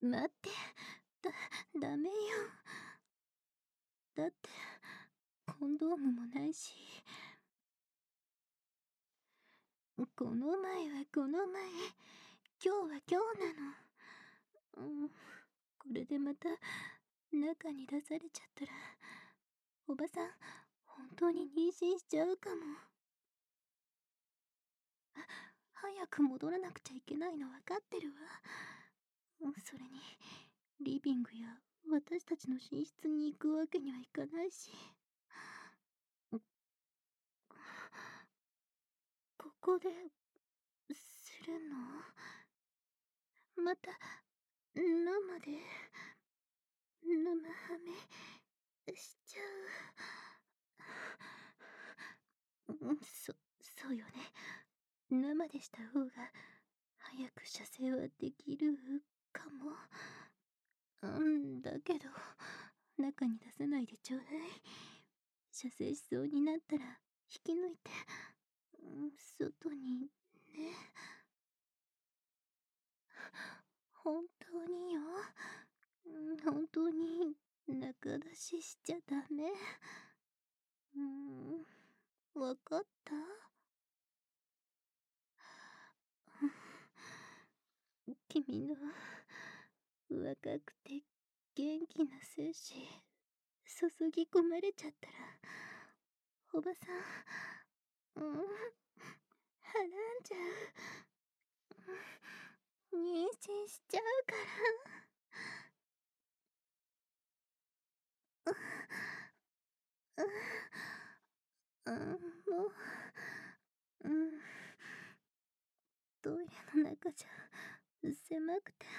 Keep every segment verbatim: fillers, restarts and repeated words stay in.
待って、だ、ダメよ。だって、コンドームもないし。この前はこの前、今日は今日なの。うん、これでまた中に出されちゃったら、おばさん本当に妊娠しちゃうかも。早く戻らなくちゃいけないの分かってるわ。それにリビングや私たちの寝室に行くわけにはいかないし。ここでするの？また生で生ハメしちゃう。そ、そうよね。生でした方が早く射精はできるかも。うんだけど中に出さないでちょうだい。射精しそうになったら引き抜いて、うん、外にね。本当によ。本当に中出ししちゃダメ。うん、わかった？君の若くて元気な精子注ぎ込まれちゃったら、おばさん、うん、はらんじゃう。妊娠しちゃうから。うん、うん、もう、うん、トイレの中じゃ狭くて、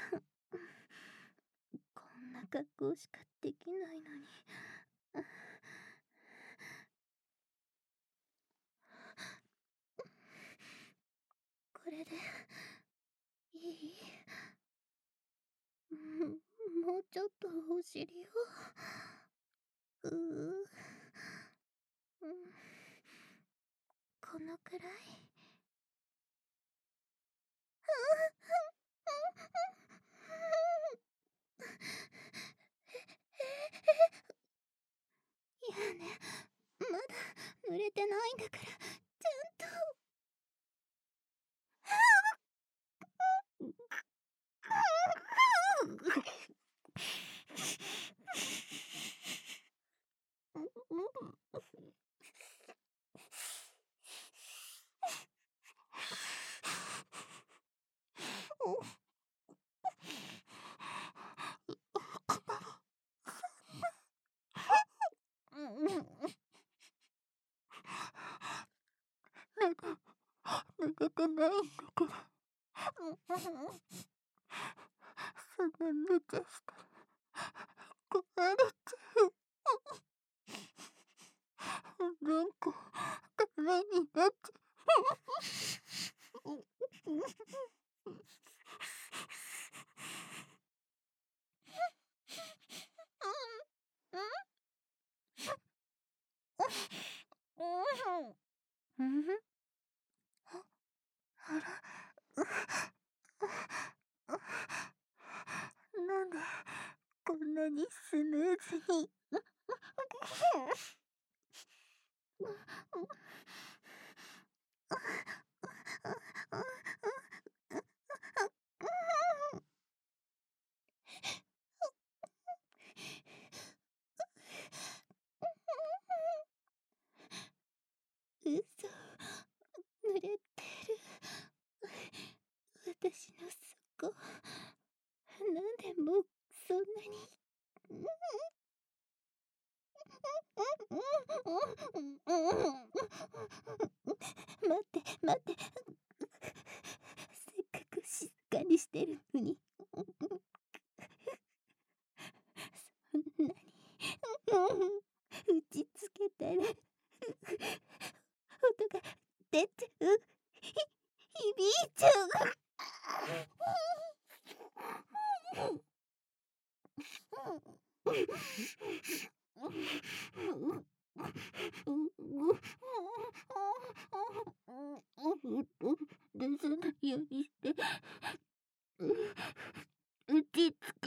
こんな格好しかできないのに。これでいい？もうちょっとお尻を。うう、うん、このくらい。いやね、まだ濡れてないんだから、ちゃんと。長くないんだから。すぐ抜かしたら壊れちゃう。なんか空になっちゃう。うん、あら、なんでこんなにスムーズに。嘘、濡れてる。私の底、なんでもうそんなに。待って待って、せっかく静かにしてるのに。そんなに打ちつけたら音が出ちゃう。ひ響いちゃう。出さないようにして。打ちつ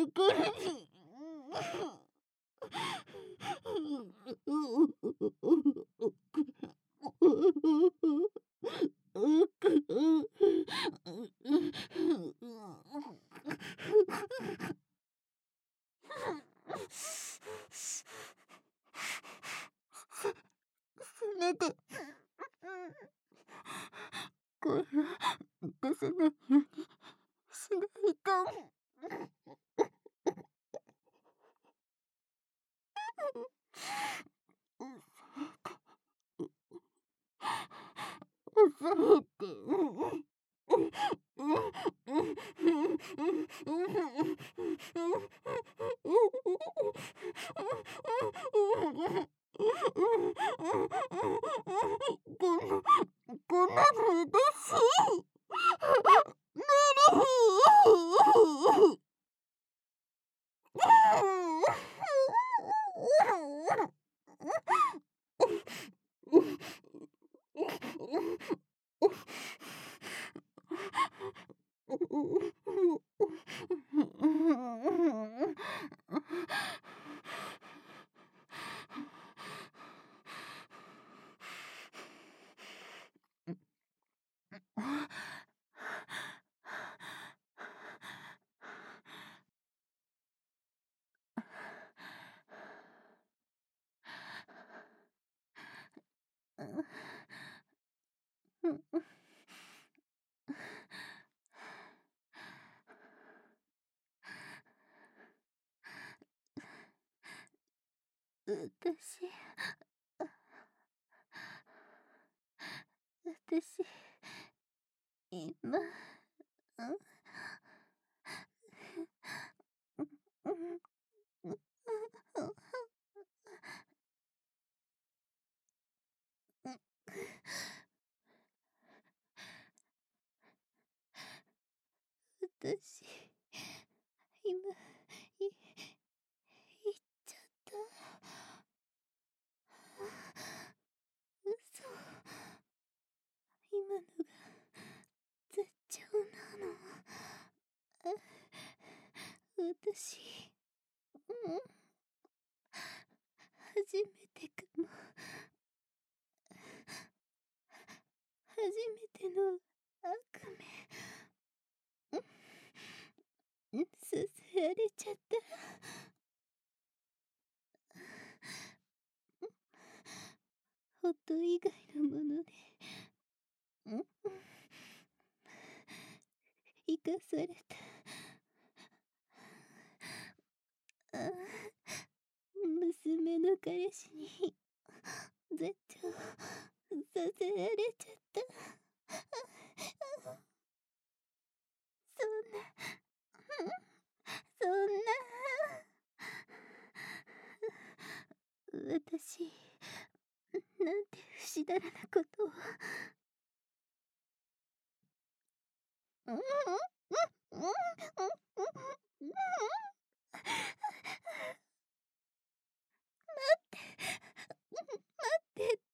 めて声を出さないようにしないと。抑えて。こんな、こんなの嬉しい。無理。私、私、今、私、今、い、言っちゃった。嘘。今のが絶頂なの。私、うん、初めてかも。初めての悪夢。させられちゃった。音以外のもので生かされた。ああ、娘の彼氏に絶頂させられちゃった。そんな、そんな、私、なんて不死だらなことを。うんうんうんうんうんうん。待って、待ってって。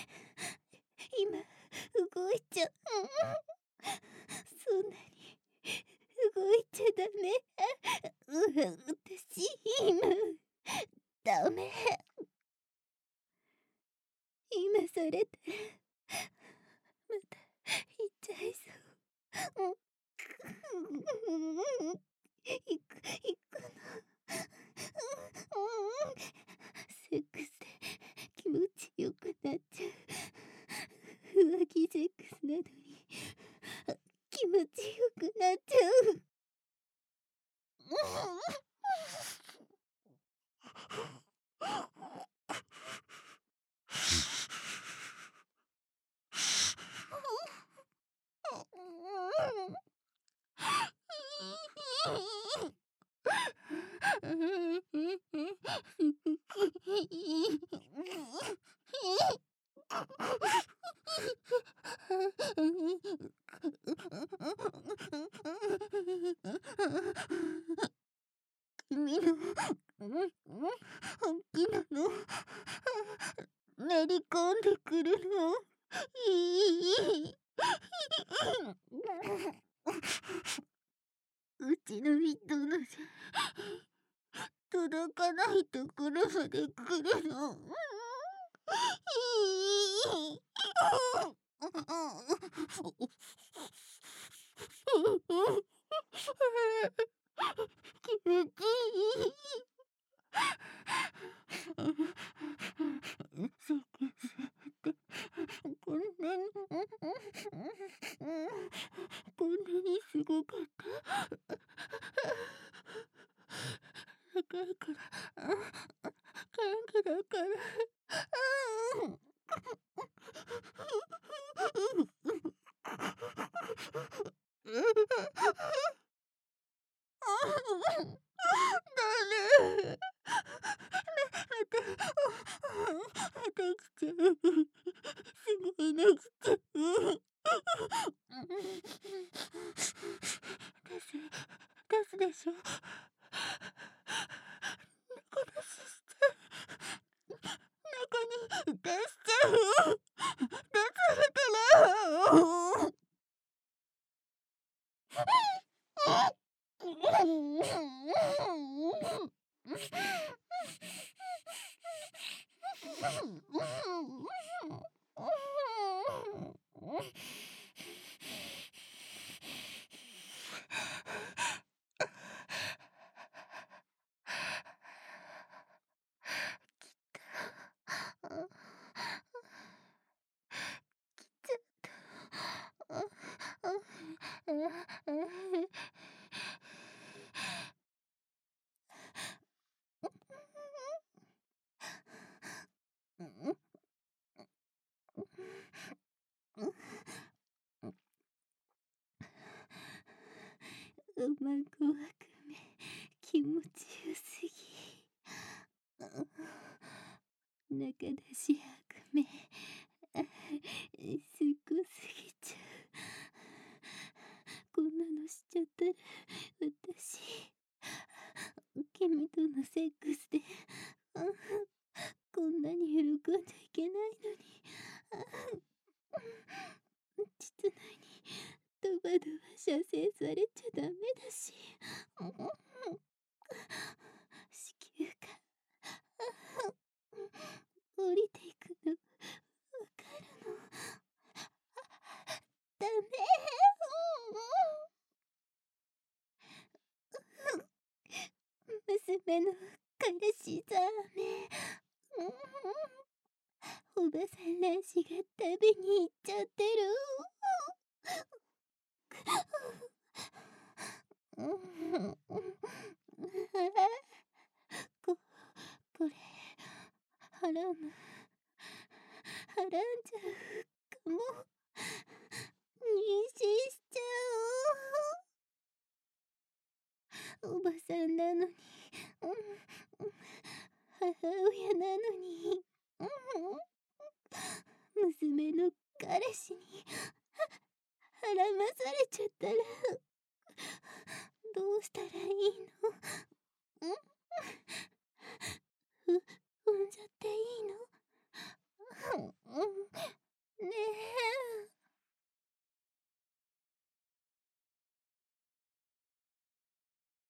今、動いちゃう。そんなに、動いちゃダメ。う、私、今、ダメ。今されたら、また、行っちゃいそう。行く、行くの。セックスで気持ちよくなっちゃう。浮気セックスなのに気持ちよくなっちゃう。君の本気なの？練り込んでくるの？いい。うちのの人のじゃ。届かないところまで来るの。気持ちいい。そこそってこんなにこんなにすごかった。だからからからだから誰また来ちゃう。すごい泣きちゃう。出す出すでしょ。猫出ししちゃう。猫に出しちゃう。出すから。うまくわくめ気持ちよすぎ。中出しあくめすっごすぎちゃう。こんなのしちゃったら私君とのセックスでこんなに喜んじゃいけないのに実内にドバドバ射精されちゃダメだし子宮が降りていくのわかるの。ダメ。娘の彼氏ザメ。おばさんらしが食べに行っちゃってる。こ、これ、ハラム、ハラんじゃうかも。妊娠しちゃう。おばさんなのに、母親なのに、娘の彼氏にはらまされちゃったらどうしたらいいの。